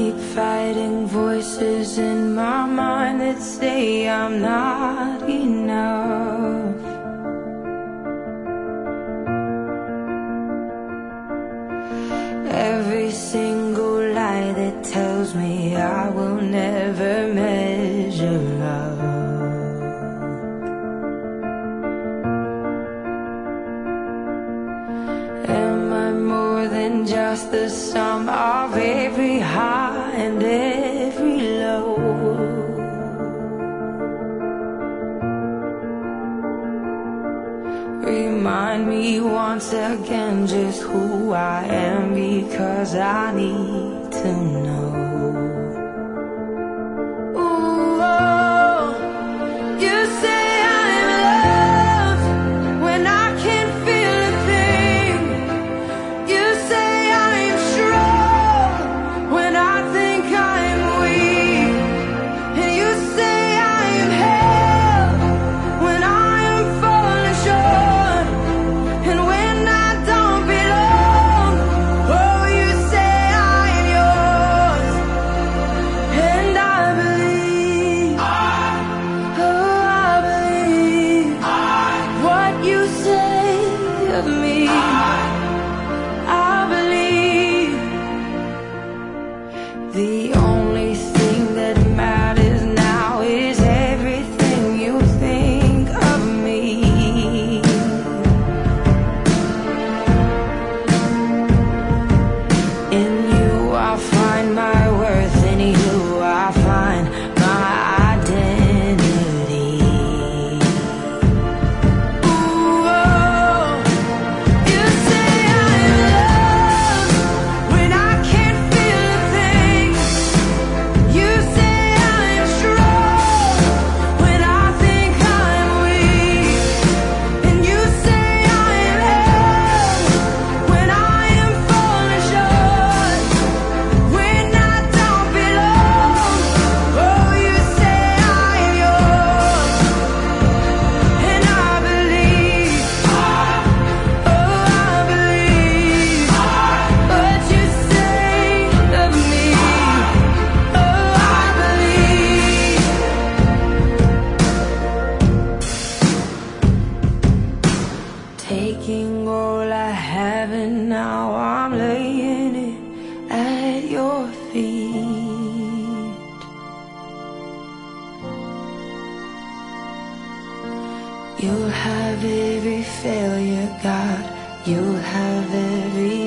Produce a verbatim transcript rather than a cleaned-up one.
keep fighting voices in my mind that say I'm not enough. Every single lie that tells me I will never measure up. Am I more than just the sum of every high and every low? Remind me once again just who I am, because I need to know. Ooh, oh, you say I'm loved when I can't feel a thing. You say I'm strong when I think I'm weak. And you say I'm held when I am falling short. And when I don't belong, oh, you say I'm yours. And I believe, oh, I believe what you say of me. I believe the only thing that matters now is everything you think of me. In you I find my worth, in you I find my identity. Ooh, oh, you say I'm loved when I can't feel a thing. You say I'm strong when I think I'm weak. And you say I'm held when I am falling short. When I don't belong, oh, you say I'm yours. And I believe, oh, I believe what you say of me. Oh, I believe. Taking all I have and now I'm laying it at your feet. You'll have every failure, God. You'll have every